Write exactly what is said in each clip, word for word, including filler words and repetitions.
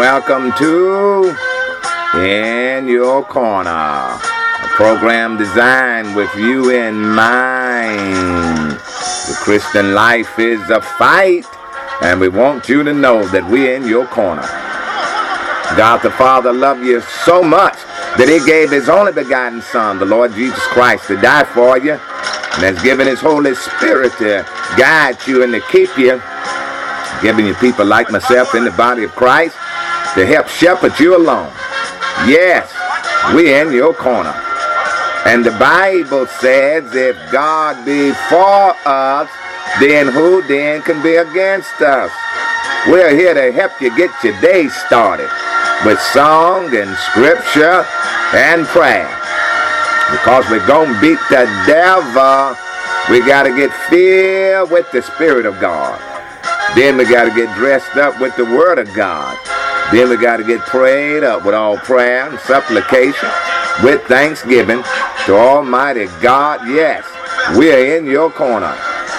Welcome to In Your Corner, a program designed with you in mind. The Christian life is a fight, and we want you to know that we're in your corner. God the Father loved you so much that he gave his only begotten Son, the Lord Jesus Christ, to die for you, and has given his Holy Spirit to guide you and to keep you, giving you people like myself in the body of Christ to help shepherd you along. Yes, we're in your corner. And the Bible says, if God be for us, then who then can be against us? We're here to help you get your day started with song and scripture and prayer. Because we're going to beat the devil, we got to get filled with the Spirit of God. Then we got to get dressed up with the Word of God. Then we got to get prayed up with all prayer and supplication with thanksgiving to Almighty God. Yes, we're in your corner.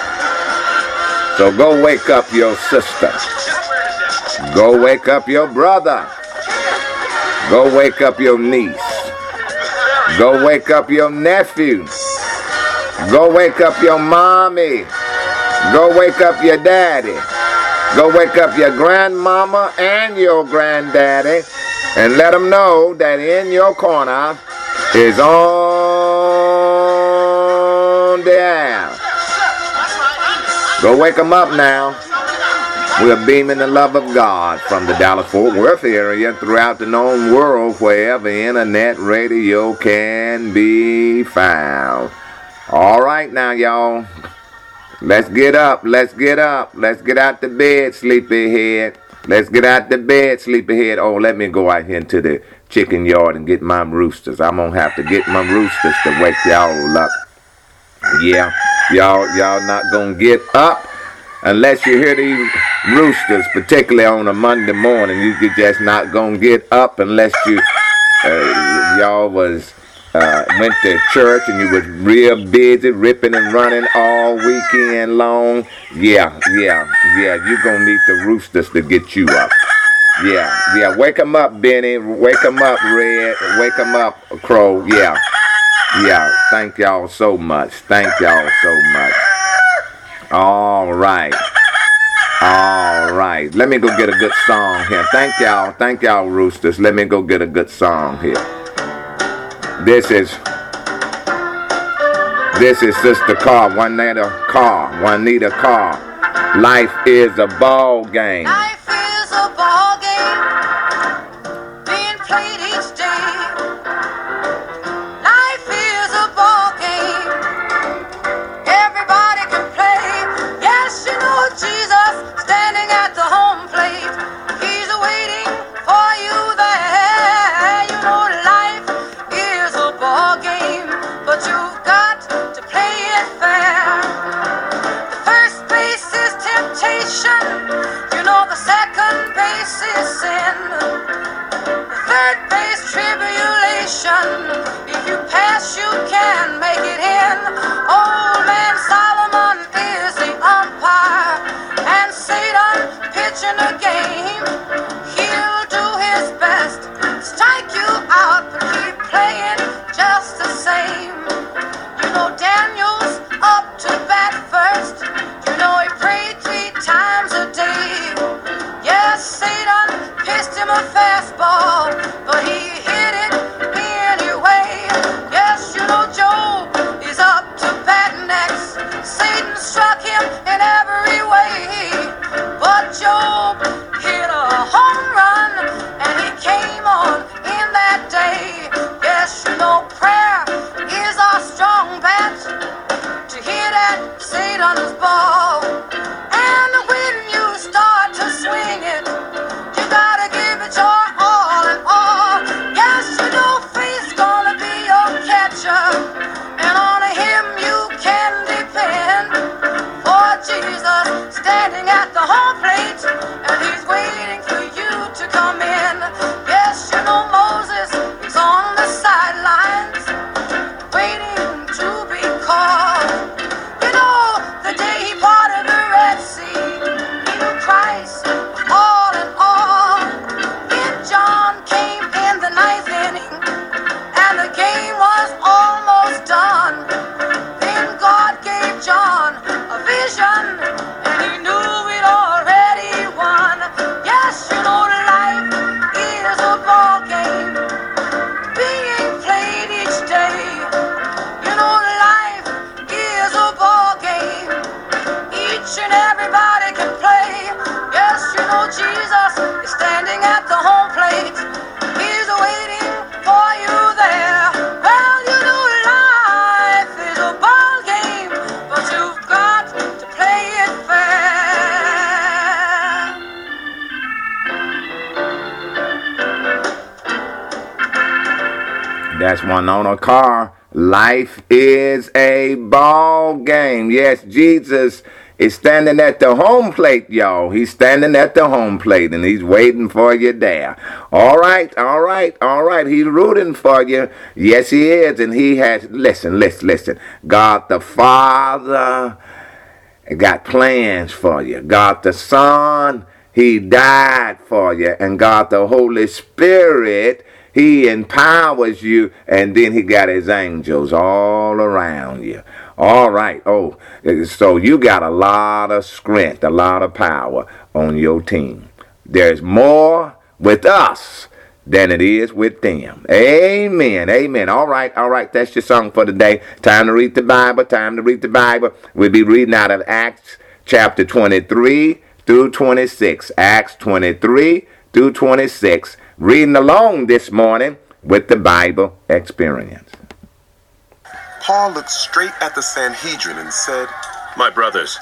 So go wake up your sister. Go wake up your brother. Go wake up your niece. Go wake up your nephew. Go wake up your mommy. Go wake up your daddy. Go wake up your grandmama and your granddaddy and let them know that In Your Corner is on the air. Go wake them up now. We're beaming the love of God from the Dallas-Fort Worth area throughout the known world, wherever internet radio can be found. All right now, y'all. Let's get up, let's get up, let's get out the bed, sleepyhead. Let's get out the bed, sleepyhead. Oh, let me go out here into the chicken yard and get my roosters. I'm gonna have to get my roosters to wake y'all up. Yeah, y'all, y'all not gonna get up unless you hear these roosters, particularly on a Monday morning. You just not gonna get up unless you, uh, y'all was Uh, went to church and you was real busy ripping and running all weekend long. Yeah, yeah, yeah, you're gonna need the roosters to get you up. Yeah, yeah, wake them up, Benny. Wake them up, Red. Wake them up, Crow. Yeah, yeah, thank y'all so much. Thank y'all so much. All right. All right. Let me go get a good song here. Thank y'all. Thank y'all, roosters. Let me go get a good song here. This is, this is Sister Carr, Juanita Carr, Juanita Carr. Life is a ball game. Life is a ball game, being played each day. Life is a ball game, everybody can play. Yes, you know Jesus standing at the home plate. He's waiting for you there. You know life is a ball game, but you've got to play it fair. The first base is temptation, you know the second base is sin. The third base tribulation, if you pass you can make it in. Old man Solomon is the umpire, and Satan pitching a game. He'll do his best, strike you out, but keep playing just the same. You know Daniel's up to bat first. You know he prayed three times a day. Yes, Satan pitched him a fastball, but he hit it anyway. Yes, you know Job is up to bat next. Satan struck him in every way, but Job hit a home run and he came on in that day. Yes, you know prayer is our strong bat to hit at Satan's ball. And when you start to swing it, you gotta give it your all and all. Yes, you know faith's gonna be your catcher, and on him you can depend. For Jesus standing at the home plate, and he's waiting for you to come in. Yes, you know Moses is on the sidelines, waiting to be called. You know the day he parted the Red Sea, he knew Christ was all in all. In standing at the home plate. He's waiting for you there. Well, you know life is a ball game, but you've got to play it fair. That's Winona Carr. Life is a ball game. Yes, Jesus is standing at the home plate, y'all. He's standing at the home plate, and he's waiting for you there. All right, all right, all right. He's rooting for you. Yes, he is, and he has, listen, listen, listen. God the Father got plans for you. God the Son, he died for you. And God the Holy Spirit, he empowers you, and then he got his angels all around you. All right. Oh, so you got a lot of strength, a lot of power on your team. There's more with us than it is with them. Amen. Amen. All right. All right. That's your song for today. Time to read the Bible. Time to read the Bible. We'll be reading out of Acts chapter twenty-three through twenty-six. Acts twenty-three through twenty-six. Reading along this morning with the Bible Experience. Paul looked straight at the Sanhedrin and said, My brothers,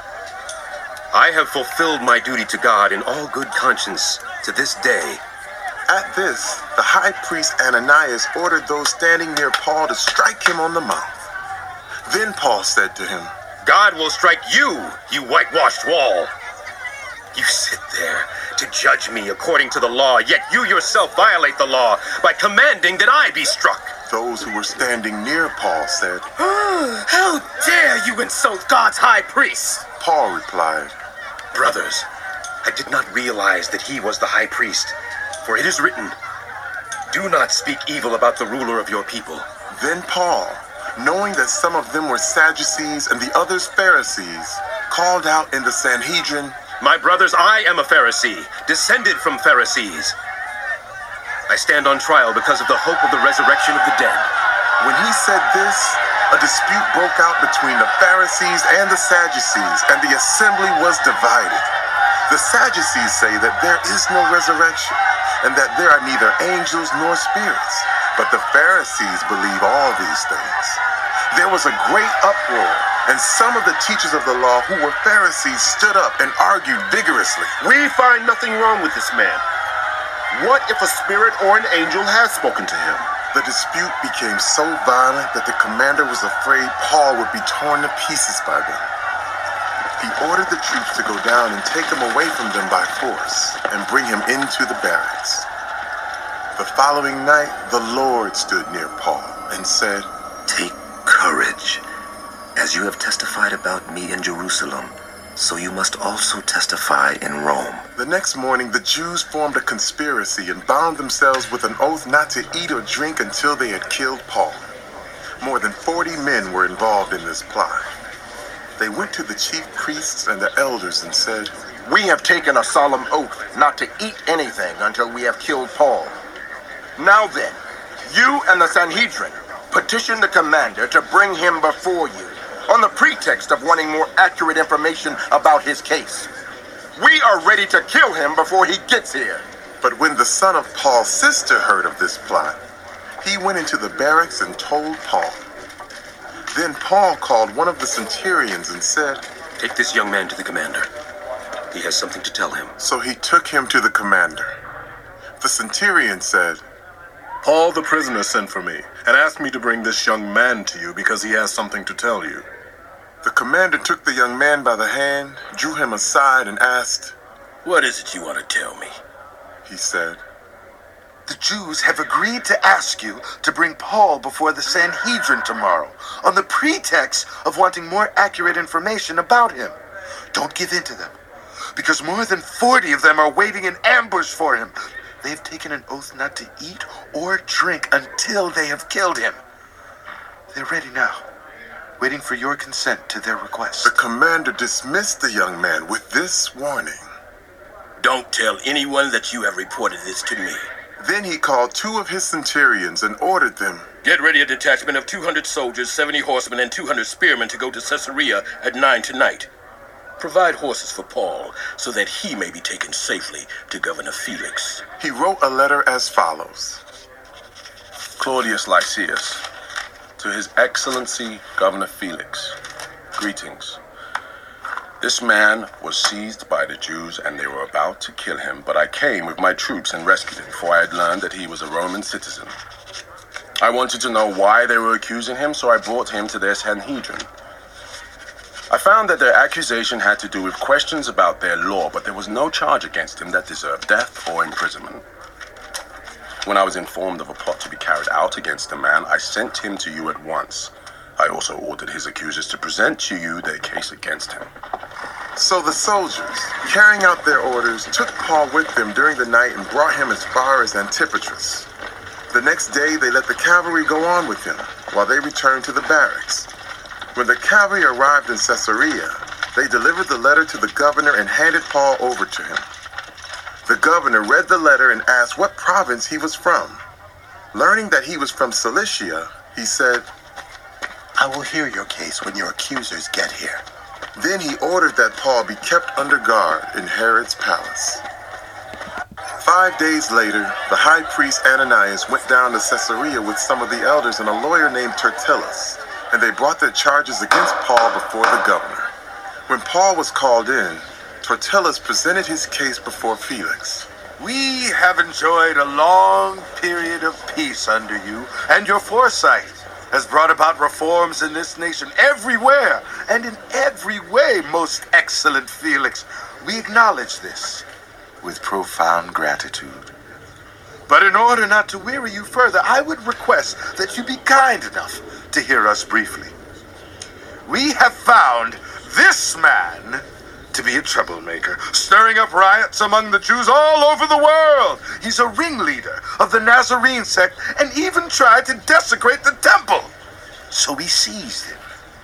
I have fulfilled my duty to God in all good conscience to this day. At this, the high priest Ananias ordered those standing near Paul to strike him on the mouth. Then Paul said to him, God will strike you, you whitewashed wall. You sit there to judge me according to the law, yet you yourself violate the law by commanding that I be struck. Those who were standing near Paul said, How dare you insult God's high priest? Paul replied, Brothers, I did not realize that he was the high priest, for it is written, Do not speak evil about the ruler of your people. Then Paul, knowing that some of them were Sadducees and the others Pharisees, called out in the Sanhedrin, My brothers, I am a Pharisee, descended from Pharisees. I stand on trial because of the hope of the resurrection of the dead. When he said this, a dispute broke out between the Pharisees and the Sadducees, and the assembly was divided. The Sadducees say that there is no resurrection, and that there are neither angels nor spirits, but the Pharisees believe all these things. There was a great uproar, and some of the teachers of the law who were Pharisees stood up and argued vigorously. We find nothing wrong with this man. What if a spirit or an angel has spoken to him? The dispute became so violent that the commander was afraid Paul would be torn to pieces by them. He ordered the troops to go down and take him away from them by force and bring him into the barracks. The following night, the Lord stood near Paul and said, Take courage. As you have testified about me in Jerusalem, so you must also testify in Rome. The next morning, the Jews formed a conspiracy and bound themselves with an oath not to eat or drink until they had killed Paul. More than forty men were involved in this plot. They went to the chief priests and the elders and said, We have taken a solemn oath not to eat anything until we have killed Paul. Now then, you and the Sanhedrin petition the commander to bring him before you, on the pretext of wanting more accurate information about his case. We are ready to kill him before he gets here. But when the son of Paul's sister heard of this plot, he went into the barracks and told Paul. Then Paul called one of the centurions and said, Take this young man to the commander. He has something to tell him. So he took him to the commander. The centurion said, Paul the prisoner sent for me and asked me to bring this young man to you because he has something to tell you. The commander took the young man by the hand, drew him aside, and asked, What is it you want to tell me? He said, The Jews have agreed to ask you to bring Paul before the Sanhedrin tomorrow on the pretext of wanting more accurate information about him. Don't give in to them, because more than forty of them are waiting in ambush for him. They've taken an oath not to eat or drink until they have killed him. They're ready now, waiting for your consent to their request. The commander dismissed the young man with this warning. Don't tell anyone that you have reported this to me. Then he called two of his centurions and ordered them, Get ready a detachment of two hundred soldiers, seventy horsemen, and two hundred spearmen to go to Caesarea at nine tonight. Provide horses for Paul, so that he may be taken safely to Governor Felix. He wrote a letter as follows. Claudius Lysias, to His Excellency Governor Felix, greetings. This man was seized by the Jews and they were about to kill him, but I came with my troops and rescued him, for I had learned that he was a Roman citizen. I wanted to know why they were accusing him, so I brought him to their Sanhedrin. I found that their accusation had to do with questions about their law, but there was no charge against him that deserved death or imprisonment. When I was informed of a plot to be carried out against the man, I sent him to you at once. I also ordered his accusers to present to you their case against him. So the soldiers, carrying out their orders, took Paul with them during the night and brought him as far as Antipatris. The next day, they let the cavalry go on with him, while they returned to the barracks. When the cavalry arrived in Caesarea, they delivered the letter to the governor and handed Paul over to him. The governor read the letter and asked what province he was from. Learning that he was from Cilicia, he said, I will hear your case when your accusers get here. Then he ordered that Paul be kept under guard in Herod's palace. Five days later, the high priest Ananias went down to Caesarea with some of the elders and a lawyer named Tertullus, and they brought their charges against Paul before the governor. When Paul was called in, Tertullus presented his case before Felix. We have enjoyed a long period of peace under you, and your foresight has brought about reforms in this nation everywhere and in every way, most excellent Felix. We acknowledge this with profound gratitude. But in order not to weary you further, I would request that you be kind enough to hear us briefly. We have found this man to be a troublemaker, stirring up riots among the Jews all over the world. He's a ringleader of the Nazarene sect and even tried to desecrate the temple. So we seized him.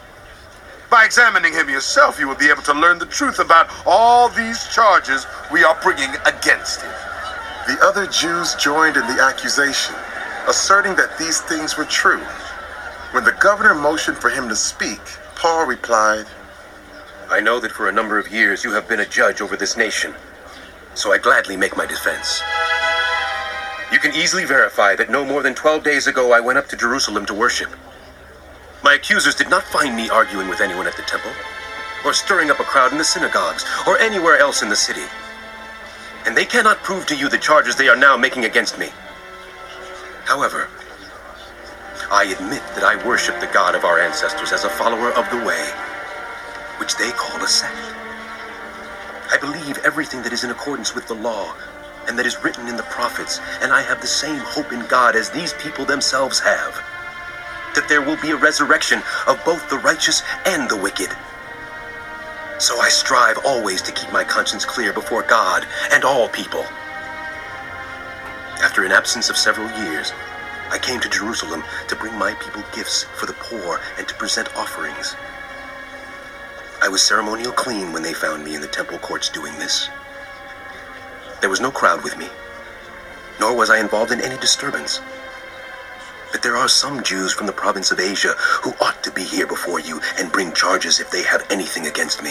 By examining him yourself, you will be able to learn the truth about all these charges we are bringing against him. The other Jews joined in the accusation, asserting that these things were true. When the governor motioned for him to speak, Paul replied, I know that for a number of years you have been a judge over this nation, so I gladly make my defense. You can easily verify that no more than twelve days ago I went up to Jerusalem to worship. My accusers did not find me arguing with anyone at the temple, or stirring up a crowd in the synagogues, or anywhere else in the city. And they cannot prove to you the charges they are now making against me. However, I admit that I worship the God of our ancestors as a follower of the way, which they call a sect. I believe everything that is in accordance with the law, and that is written in the prophets, and I have the same hope in God as these people themselves have, that there will be a resurrection of both the righteous and the wicked. So I strive always to keep my conscience clear before God and all people. After an absence of several years, I came to Jerusalem to bring my people gifts for the poor and to present offerings. I was ceremonial clean when they found me in the temple courts doing this. There was no crowd with me, nor was I involved in any disturbance. But there are some Jews from the province of Asia who ought to be here before you and bring charges if they have anything against me.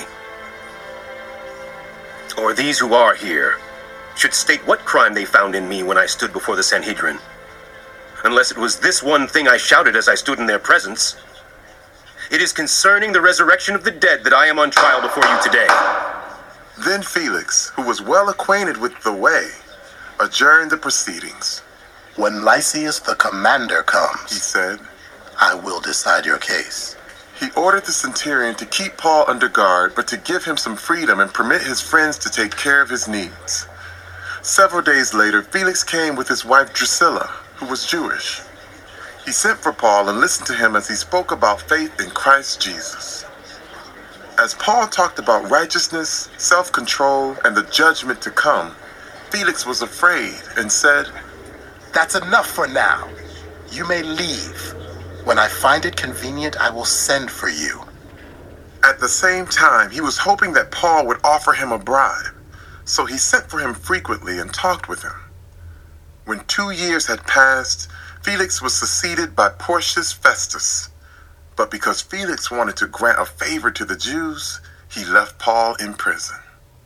Or these who are here should state what crime they found in me when I stood before the Sanhedrin. Unless it was this one thing I shouted as I stood in their presence. It is concerning the resurrection of the dead that I am on trial before you today. Then Felix, who was well acquainted with the way, adjourned the proceedings. When Lysias the commander comes, He said, I will decide your case. He ordered the centurion to keep Paul under guard, but to give him some freedom and permit his friends to take care of his needs. Several days later, Felix came with his wife Drusilla, who was Jewish. He sent for Paul and listened to him as he spoke about faith in Christ Jesus. As Paul talked about righteousness, self-control, and the judgment to come, Felix was afraid and said, That's enough for now. You may leave. When I find it convenient, I will send for you. At the same time, he was hoping that Paul would offer him a bribe, so he sent for him frequently and talked with him. When two years had passed, Felix was succeeded by Porcius Festus. But because Felix wanted to grant a favor to the Jews, he left Paul in prison.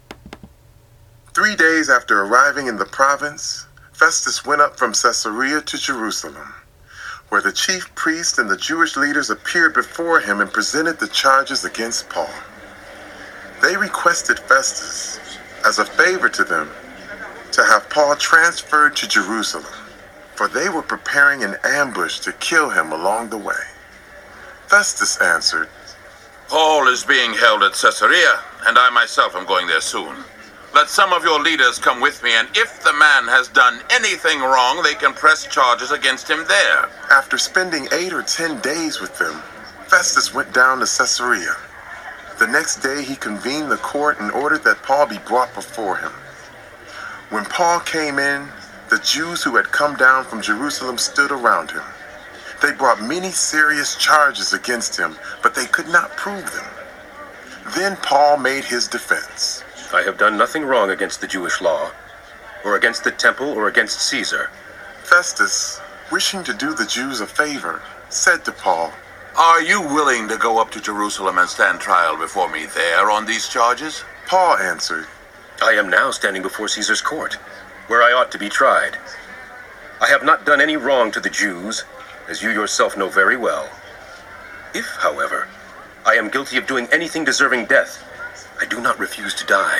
Three days after arriving in the province, Festus went up from Caesarea to Jerusalem, where the chief priests and the Jewish leaders appeared before him and presented the charges against Paul. They requested Festus, as a favor to them, to have Paul transferred to Jerusalem, for they were preparing an ambush to kill him along the way. Festus answered, Paul is being held at Caesarea, and I myself am going there soon. Let some of your leaders come with me, and if the man has done anything wrong, they can press charges against him there. After spending eight or ten days with them, Festus went down to Caesarea. The next day he convened the court and ordered that Paul be brought before him. When Paul came in, the Jews who had come down from Jerusalem stood around him. They brought many serious charges against him, but they could not prove them. Then Paul made his defense. I have done nothing wrong against the Jewish law, or against the temple, or against Caesar. Festus, wishing to do the Jews a favor, said to Paul, Are you willing to go up to Jerusalem and stand trial before me there on these charges? Paul answered, I am now standing before Caesar's court, where I ought to be tried. I have not done any wrong to the Jews, as you yourself know very well. If, however, I am guilty of doing anything deserving death, I do not refuse to die.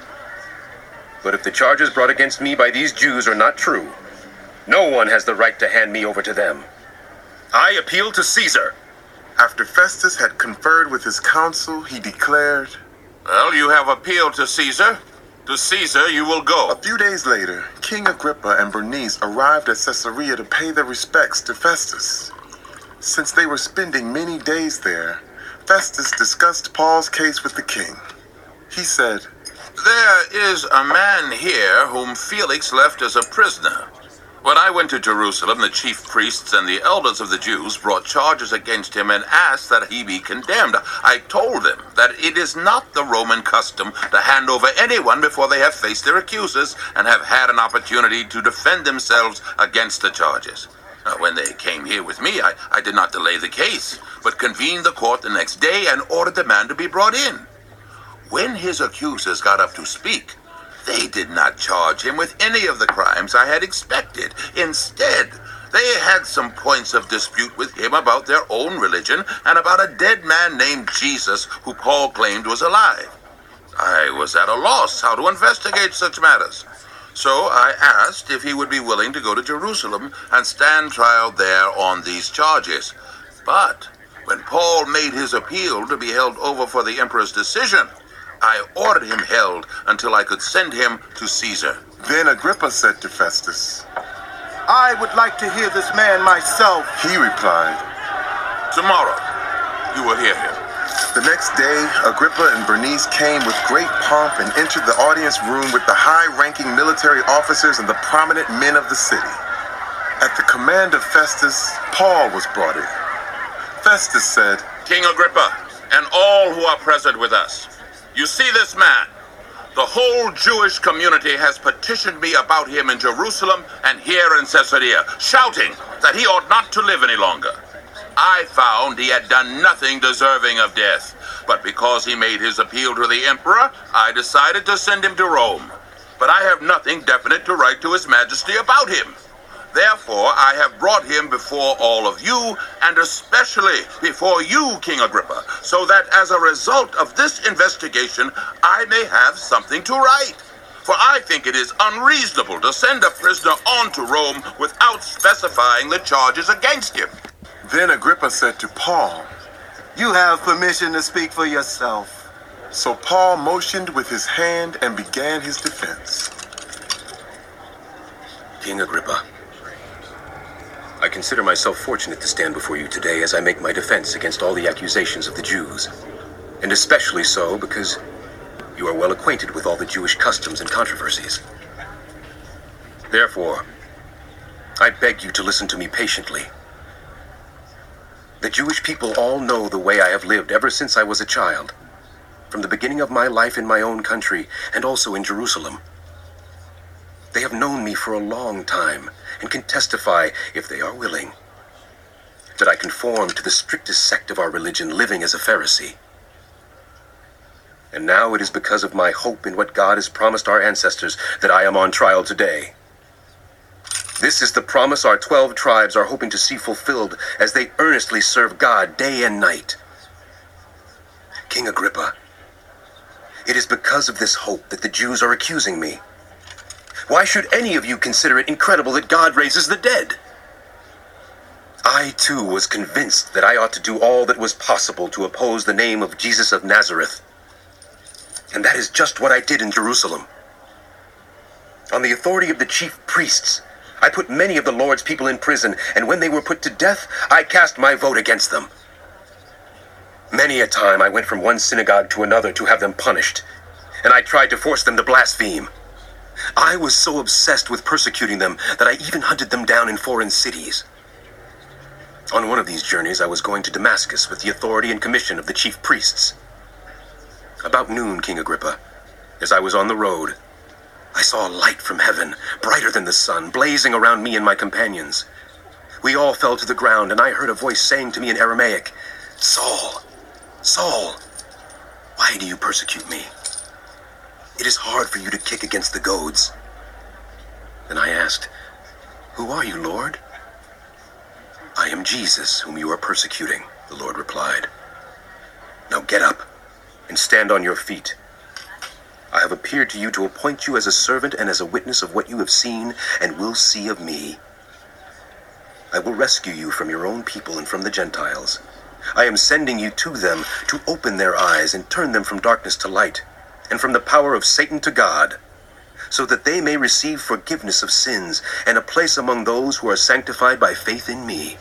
But if the charges brought against me by these Jews are not true, no one has the right to hand me over to them. I appeal to Caesar. After Festus had conferred with his council, he declared, Well, you have appealed to Caesar. To Caesar you will go. A few days later, King Agrippa and Bernice arrived at Caesarea to pay their respects to Festus. Since they were spending many days there, Festus discussed Paul's case with the king. He said, There is a man here whom Felix left as a prisoner. When I went to Jerusalem, the chief priests and the elders of the Jews brought charges against him and asked that he be condemned. I told them that it is not the Roman custom to hand over anyone before they have faced their accusers and have had an opportunity to defend themselves against the charges. Now, when they came here with me, I, I did not delay the case, but convened the court the next day and ordered the man to be brought in. When his accusers got up to speak, they did not charge him with any of the crimes I had expected. Instead, they had some points of dispute with him about their own religion and about a dead man named Jesus who Paul claimed was alive. I was at a loss how to investigate such matters. So I asked if he would be willing to go to Jerusalem and stand trial there on these charges. But when Paul made his appeal to be held over for the emperor's decision, I ordered him held until I could send him to Caesar. Then Agrippa said to Festus, I would like to hear this man myself. He replied, Tomorrow, you will hear him. The next day, Agrippa and Bernice came with great pomp and entered the audience room with the high-ranking military officers and the prominent men of the city. At the command of Festus, Paul was brought in. Festus said, King Agrippa, and all who are present with us, you see this man? The whole Jewish community has petitioned me about him in Jerusalem and here in Caesarea, shouting that he ought not to live any longer. I found he had done nothing deserving of death, but because he made his appeal to the emperor, I decided to send him to Rome. But I have nothing definite to write to His Majesty about him. Therefore, I have brought him before all of you, and especially before you, King Agrippa, so that as a result of this investigation, I may have something to write. For I think it is unreasonable to send a prisoner on to Rome without specifying the charges against him. Then Agrippa said to Paul, You have permission to speak for yourself. So Paul motioned with his hand and began his defense. King Agrippa, I consider myself fortunate to stand before you today as I make my defense against all the accusations of the Jews, and especially so because you are well acquainted with all the Jewish customs and controversies. Therefore, I beg you to listen to me patiently. The Jewish people all know the way I have lived ever since I was a child, from the beginning of my life in my own country and also in Jerusalem. They have known me for a long time and can testify, if they are willing, that I conform to the strictest sect of our religion, living as a Pharisee. And now it is because of my hope in what God has promised our ancestors that I am on trial today. This is the promise our twelve tribes are hoping to see fulfilled as they earnestly serve God day and night. King Agrippa, it is because of this hope that the Jews are accusing me. Why should any of you consider it incredible that God raises the dead? I, too, was convinced that I ought to do all that was possible to oppose the name of Jesus of Nazareth. And that is just what I did in Jerusalem. On the authority of the chief priests, I put many of the Lord's people in prison, and when they were put to death, I cast my vote against them. Many a time I went from one synagogue to another to have them punished, and I tried to force them to blaspheme. I was so obsessed with persecuting them that I even hunted them down in foreign cities. On one of these journeys, I was going to Damascus with the authority and commission of the chief priests. About noon, King Agrippa, as I was on the road, I saw a light from heaven, brighter than the sun, blazing around me and my companions. We all fell to the ground, and I heard a voice saying to me in Aramaic, "Saul, Saul, why do you persecute me? It is hard for you to kick against the goads." Then I asked, "Who are you, Lord?" "I am Jesus, whom you are persecuting," the Lord replied. "Now get up and stand on your feet. I have appeared to you to appoint you as a servant and as a witness of what you have seen and will see of me. I will rescue you from your own people and from the Gentiles. I am sending you to them to open their eyes and turn them from darkness to light, and from the power of Satan to God, so that they may receive forgiveness of sins and a place among those who are sanctified by faith in me."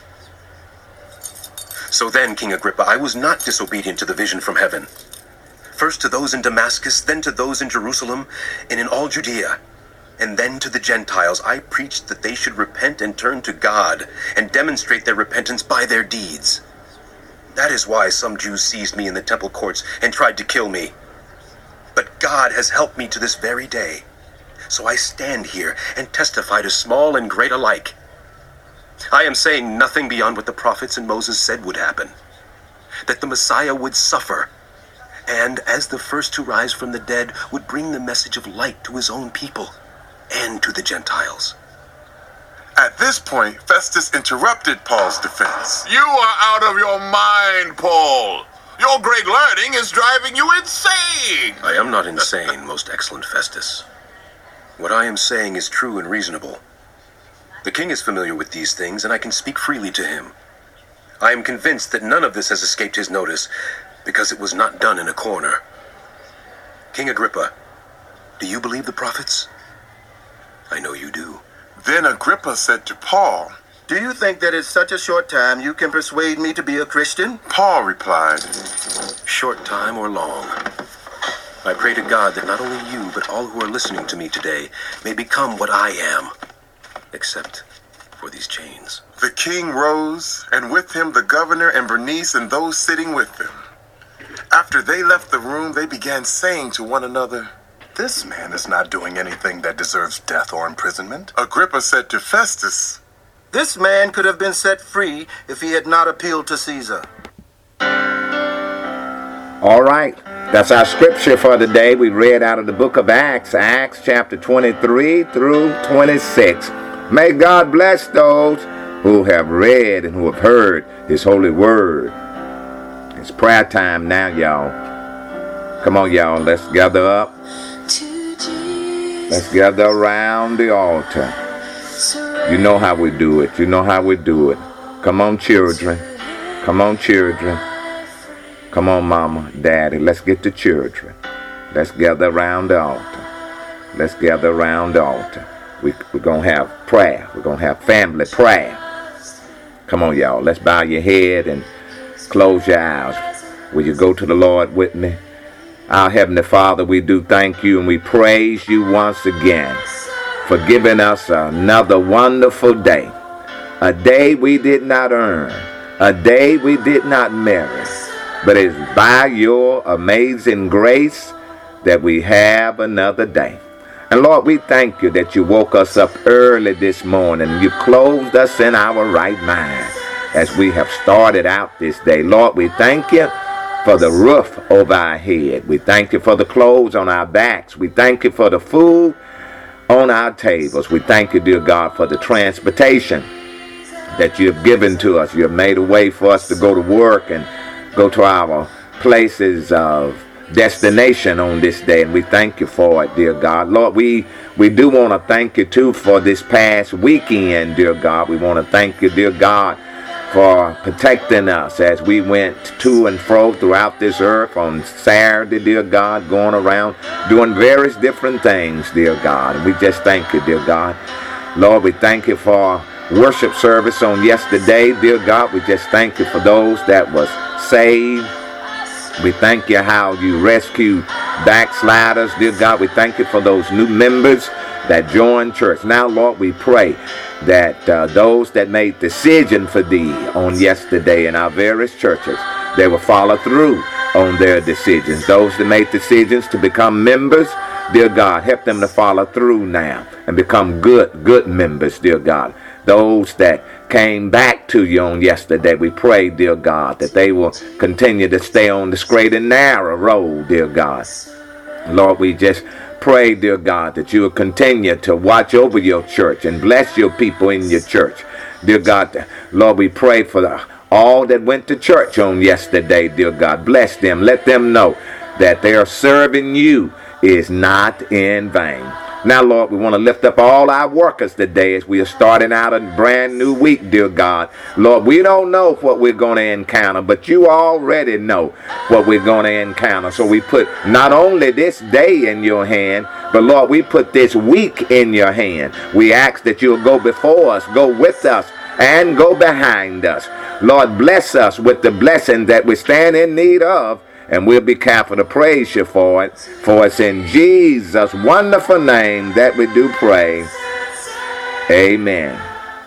So then, King Agrippa, I was not disobedient to the vision from heaven. First to those in Damascus, then to those in Jerusalem, and in all Judea, and then to the Gentiles, I preached that they should repent and turn to God, and demonstrate their repentance by their deeds. That is why some Jews seized me in the temple courts and tried to kill me. But God has helped me to this very day. So I stand here and testify to small and great alike. I am saying nothing beyond what the prophets and Moses said would happen. That the Messiah would suffer, and as the first to rise from the dead, would bring the message of light to his own people and to the Gentiles. At this point, Festus interrupted Paul's defense. You are out of your mind, Paul. Your great learning is driving you insane. I am not insane, most excellent Festus. What I am saying is true and reasonable. The king is familiar with these things, and I can speak freely to him. I am convinced that none of this has escaped his notice, because it was not done in a corner. King Agrippa, do you believe the prophets? I know you do. Then Agrippa said to Paul, "Do you think that in such a short time you can persuade me to be a Christian?" Paul replied, "Short time or long, I pray to God that not only you, but all who are listening to me today may become what I am, except for these chains." The king rose, and with him the governor and Bernice and those sitting with them. After they left the room, they began saying to one another, This man is not doing anything that deserves death or imprisonment. Agrippa said to Festus, "This man could have been set free if he had not appealed to Caesar." All right, that's our scripture for the day. We read out of the book of Acts, Acts chapter twenty-three through twenty-six. May God bless those who have read and who have heard his holy word. It's prayer time now, y'all. Come on, y'all, let's gather up. Let's gather around the altar. You know how we do it. You know how we do it. Come on, children. Come on, children. Come on, mama, daddy. Let's get the children. Let's gather around the altar. Let's gather around the altar. We, we're going to have prayer. We're going to have family prayer. Come on, y'all. Let's bow your head and close your eyes. Will you go to the Lord with me? Our Heavenly Father, we do thank you and we praise you once again for giving us another wonderful day. A day we did not earn. A day we did not merit. But it's by your amazing grace that we have another day. And Lord, we thank you that you woke us up early this morning. You clothed us in our right mind as we have started out this day. Lord, we thank you for the roof over our head. We thank you for the clothes on our backs. We thank you for the food on our tables. We thank you, dear God, for the transportation that you have given to us. You have made a way for us to go to work and go to our places of destination on this day, and we thank you for it, dear God. Lord, we we do want to thank you too for this past weekend, dear God. We want to thank you, dear God, for protecting us as we went to and fro throughout this earth on Saturday, dear God, going around doing various different things, dear God. And we just thank you, dear God. Lord, we thank you for worship service on yesterday, dear God. We just thank you for those that was saved. We thank you how you rescued backsliders, dear God. We thank you for those new members that joined church. Now, Lord, we pray that uh, those that made decision for thee on yesterday in our various churches, they will follow through on their decisions. Those that made decisions to become members, dear God, help them to follow through now and become good, good members, dear God. Those that came back to you on yesterday, we pray, dear God, that they will continue to stay on the straight and narrow road, dear God. Lord, we just pray, dear God, that you will continue to watch over your church and bless your people in your church. Dear God, Lord, we pray for the, all that went to church on yesterday, dear God. Bless them. Let them know that they are serving you is not in vain. Now, Lord, we want to lift up all our workers today as we are starting out a brand new week, dear God. Lord, we don't know what we're going to encounter, but you already know what we're going to encounter. So we put not only this day in your hand, but Lord, we put this week in your hand. We ask that you'll go before us, go with us, and go behind us. Lord, bless us with the blessing that we stand in need of. And we'll be careful to praise you for it. For it's in Jesus' wonderful name that we do pray. Amen.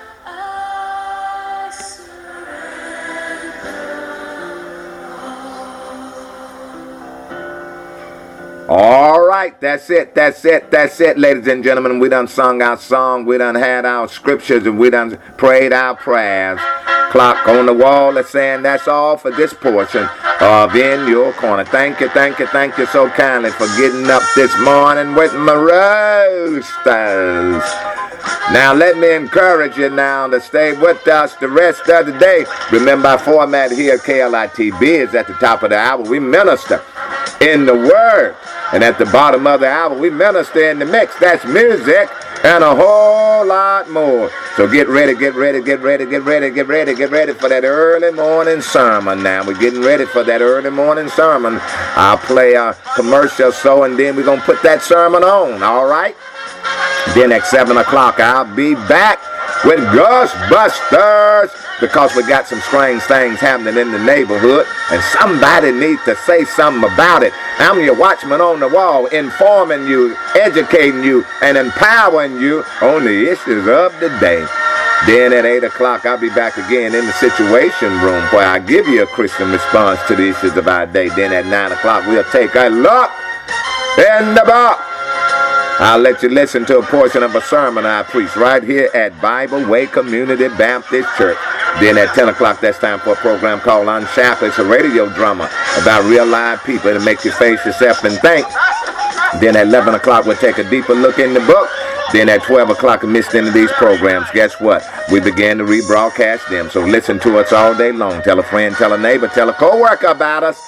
All right, that's it, that's it, that's it, ladies and gentlemen. We done sung our song, we done had our scriptures, and we done prayed our prayers. Clock on the wall is saying that's all for this portion of In Your Corner. Thank you, thank you, thank you so kindly for getting up this morning with my roasters. Now let me encourage you now to stay with us the rest of the day. Remember our format here at K L I T B is at the top of the hour. We minister in the Word. And at the bottom of the hour, we minister in the mix. That's music and a whole lot more. So get ready, get ready, get ready, get ready, get ready, get ready for that early morning sermon now. We're getting ready for that early morning sermon. I'll play a commercial so, and then we're going to put that sermon on, all right? Then at seven o'clock, I'll be back with Ghostbusters, because we got some strange things happening in the neighborhood, and somebody needs to say something about it. I'm your watchman on the wall, informing you, educating you, and empowering you on the issues of the day. Then at eight o'clock, I'll be back again in the Situation Room, where I give you a Christian response to the issues of our day. Then at nine o'clock, we'll take a look in the book. I'll let you listen to a portion of a sermon I preach right here at Bible Way Community Baptist Church. Then at ten o'clock, that's time for a program called Unshackled. It's a radio drama about real live people to make you face yourself and think. Then at eleven o'clock, we'll take a deeper look in the book. Then at twelve o'clock, you missed any of these programs, guess what? We began to rebroadcast them. So listen to us all day long. Tell a friend, tell a neighbor, tell a co-worker about us,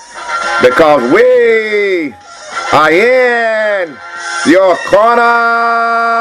because we are in your corner.